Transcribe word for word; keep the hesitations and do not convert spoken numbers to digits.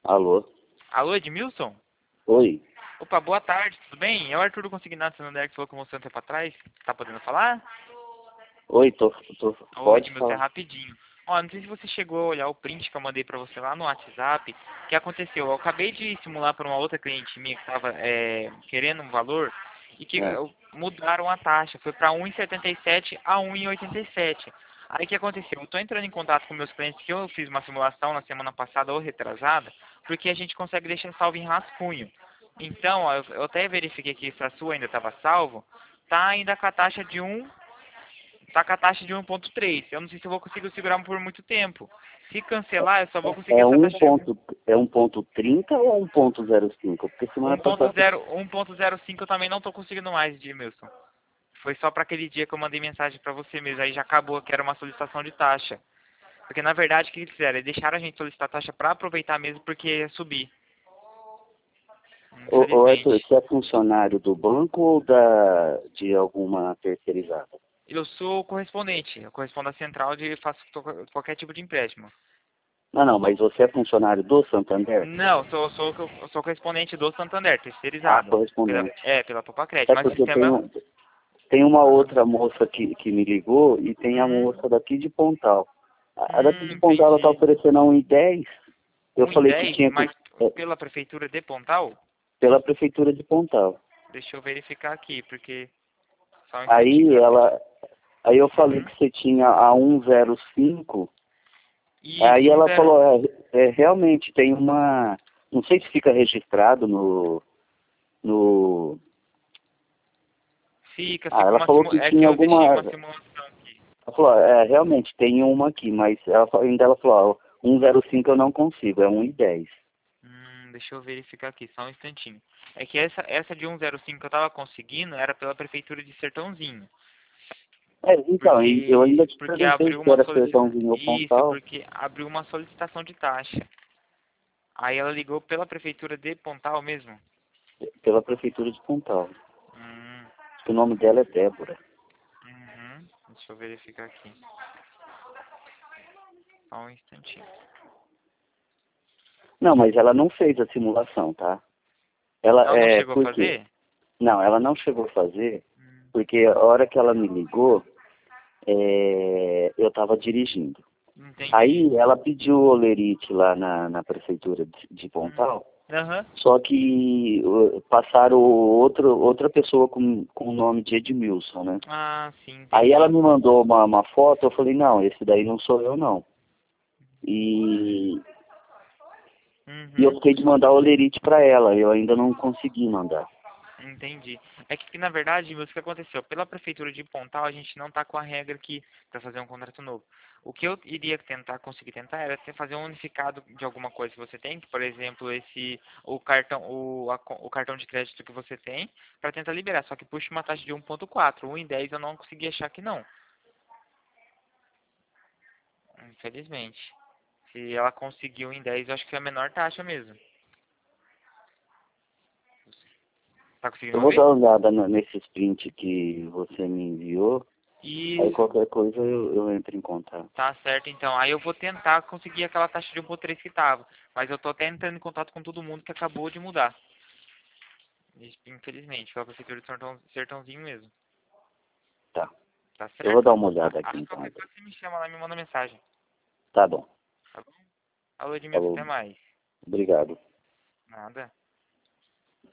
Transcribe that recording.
Alô? Alô, Edmilson? Oi? Opa, boa tarde, tudo bem? É o Arthur do Consignado Santander que falou com você um tempo atrás. Tá podendo falar? Oi, tô, tô, Ô, pode Edmilson, é falar. rapidinho. Ó, não sei se você chegou a olhar o print que eu mandei pra você lá no WhatsApp. O que aconteceu? Eu acabei de simular para uma outra cliente minha que estava querendo um valor e que É. eh, mudaram a taxa. Foi para um e setenta e sete a um e oitenta e sete. Aí o que aconteceu? Eu estou entrando em contato com meus clientes que eu fiz uma simulação na semana passada ou retrasada, porque a gente consegue deixar salvo em rascunho. Então, ó, eu eu até verifiquei que se a sua ainda estava salvo, tá ainda com a taxa de um tá com a taxa de um ponto três. Eu não sei se eu vou conseguir segurar por muito tempo. Se cancelar, eu só vou conseguir É essa um taxa de ponto, é um ponto trinta ou um ponto zero cinco? Porque semana passada... um ponto zero, um ponto zero cinco eu também não tô conseguindo mais, Edmilson. Foi só para aquele dia que eu mandei mensagem para você mesmo. Aí já acabou, que era uma solicitação de taxa. Porque na verdade o que eles fizeram? Eles deixaram a gente solicitar taxa para aproveitar mesmo porque ia subir. Ô, ô Arthur, Infelizmente. você é funcionário do banco ou da, de alguma terceirizada? Eu sou correspondente. Eu correspondo à central de faço to- qualquer tipo de empréstimo. Não, não, mas você é funcionário do Santander? Não, sou, sou, sou correspondente do Santander, Ah, terceirizado. Pela, correspondente. é, pela Popacred. É Mas o porque tem, sistema. um- tem uma outra moça que, que me ligou e tem a Uhum. moça daqui de Pontal. A a daqui Hum, de Pontal ela está entendi. oferecendo a um e dez. Eu Um e falei que dez, tinha que... mas é, pela prefeitura de Pontal? pela prefeitura de Pontal. Deixa eu verificar aqui, porque. Só um instantinho, Aí rapidinho. ela, aí eu falei Uhum. que você tinha a cento e cinco. Isso, Aí um ela zero. falou, é, é, realmente tem uma, não sei se fica registrado no, no, Fica, ah, fica ela uma falou simu... que É que tinha eu deixei alguma, uma ela simulação aqui. falou, é, realmente tem uma aqui, mas ela, fa- ainda ela falou, ó, cento e cinco eu não consigo, é um e dez. Hum, deixa eu verificar aqui, só um instantinho. É que essa, essa de um zero cinco que eu tava conseguindo era pela prefeitura de Sertãozinho. É, então, e eu ainda Porque. te Porque perguntei abriu se uma era solicitação. Sertãozinho ou Isso, Pontal. porque abriu uma solicitação de taxa. Aí ela ligou pela prefeitura de Pontal mesmo. Pela prefeitura de Pontal. Hum. Acho que o nome dela é Débora. Uhum. Deixa eu verificar aqui. Só um instantinho. Não, mas ela não fez a simulação, tá? Ela, Ela não é, chegou a por quê? fazer? Não, ela não chegou a fazer, Hum. porque a hora que ela me ligou, é, eu estava dirigindo. Entendi. Aí ela pediu o olerite lá na, na prefeitura de, de Hum. Pontal, Aham. só que uh, passaram outro, outra pessoa com, com o nome de Edmilson, né? Ah, sim, Aí ela entendi. me mandou uma, uma foto, eu falei, não, esse daí não sou eu não. E, e eu Uhum. fiquei de mandar o olerite para ela, eu ainda não consegui mandar. Entendi. É que, na verdade, o que aconteceu? Pela prefeitura de Pontal, a gente não está com a regra aqui para fazer um contrato novo. O que eu iria tentar, conseguir tentar, era ter- fazer um unificado de alguma coisa que você tem, que, por exemplo, esse o cartão, o, a co- o cartão de crédito que você tem, para tentar liberar. Só que puxa uma taxa de um ponto quatro. um em dez eu não consegui achar que não. Infelizmente. Se ela conseguiu em dez, eu acho que foi a menor taxa mesmo. Tá conseguindo Eu vou ouvir? dar uma olhada na- nesses print que você me enviou, aí Isso. qualquer coisa eu, eu entro em contato. Tá certo, então. Aí eu vou tentar conseguir aquela taxa de um ponto três que tava. Mas eu tô até entrando em contato com todo mundo que acabou de mudar. Infelizmente, pela prefeitura de Sertão, Sertãozinho mesmo. Tá. Tá Eu vou certo? dar uma olhada aqui Aí então. qualquer coisa você me chama lá e me manda mensagem. Tá bom. Tá bom? Alô, Edmilson, Falou. até mais. Obrigado. Nada.